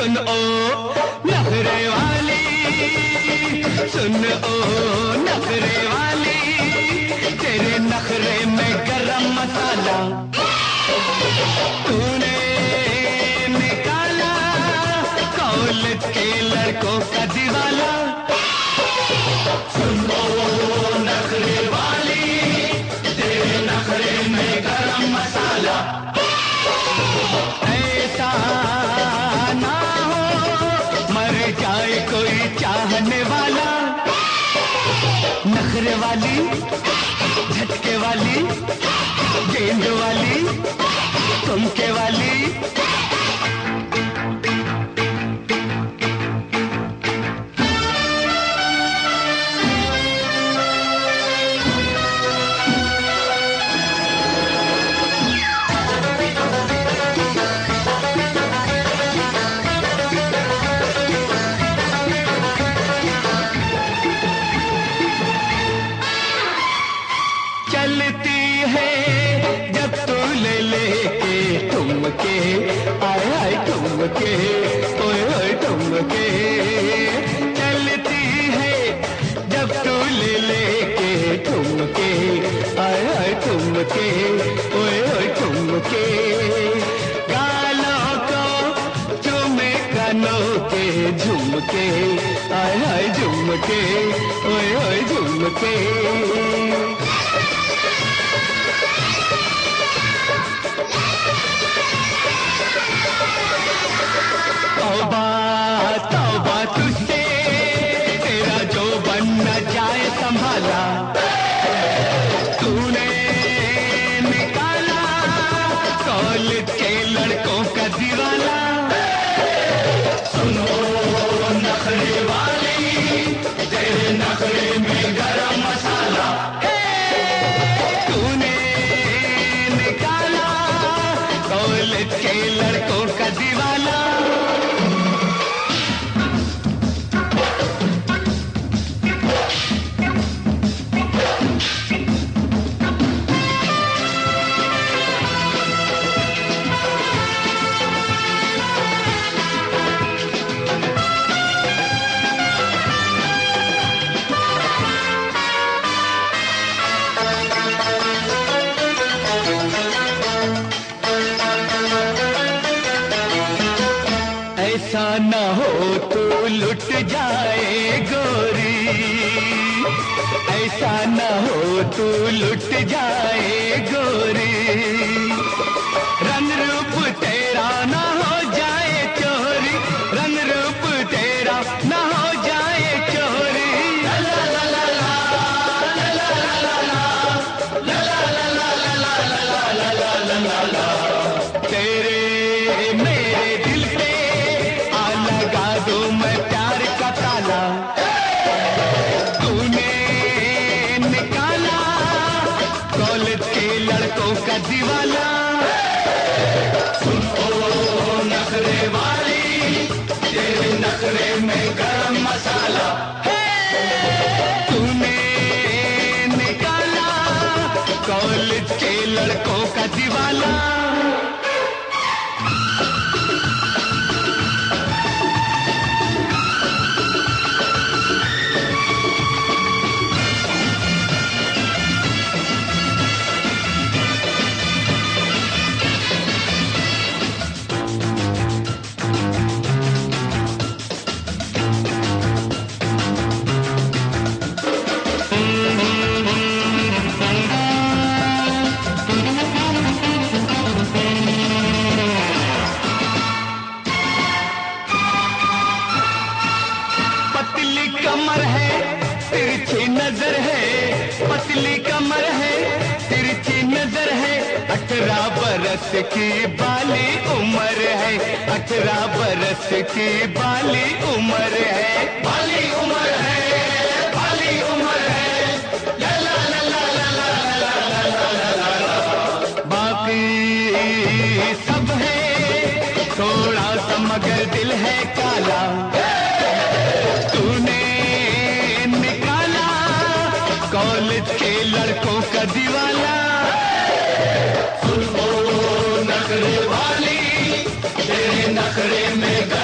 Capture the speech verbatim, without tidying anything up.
सुन ओ नखरे वाली, सुन ओ नखरे वाली, तेरे नखरे में गरम मसाला तूने निकाला, कॉलेज के लड़कों का दीवाला। सुन ओ नखरे वाली, तेरे नखरे में गरम मसाला। ऐसा ना हो मर जाए कोई चाहने वाला, नखरे वाली, झटके वाली, गेंद वाली, तुमके वाली। चलती है जब तू ले लेके ठुमके, आय आय ठुमके, ओए ओए ठुमके। चलती है जब तू ले लेके ठुमके, आय आय ठुमके, ओए ओए ठुमके। गालों को चूमे कानों के झुमके, आय आय झुमके, ओए ओए झुमके। तौबा तौबा तुझसे, तेरा जो बन न जाए संभाला, तूने निकाला कॉलेज के लड़कों का दीवाला। सुनो नखरे वाली, तेरे नखरे में गरम मसाला, तूने निकाला कॉलेज के लड़कों का दीवाला। ऐसा न हो तू लुट जाए गोरी, ऐसा न हो तू लुट जाए गोरी। रंग रूप तेरा न हो जाए चोरी, रंग रूप तेरा न हो जाए चोरी। ला ला ला ला ला ला ला ला ला ला ला ला ला। तेरे मेरे दिल पे लगा दो मैं प्यार का ताला, तूने निकाला कॉलेज के लड़कों का दीवाला। सुन ओ नखरे वाली, तेरे नखरे में गरम मसाला, तूने निकाला कॉलेज के लड़कों का दीवाला। पतली कमर है, तिरछी नजर है, पतली कमर है, तिरछी नजर है। अठारह बरस की बाली उम्र है, अठारह बरस की बाली उम्र है, बाली उम्र है, बाली उम्र है। ला ला ला ला ला ला ला ला ला ला। बाकी सब है थोड़ा सा मगर दिल है काला, तूने निकाला कॉलेज के लड़कों का दीवाला। सुन ओ नखरे वाली, तेरे नखरे में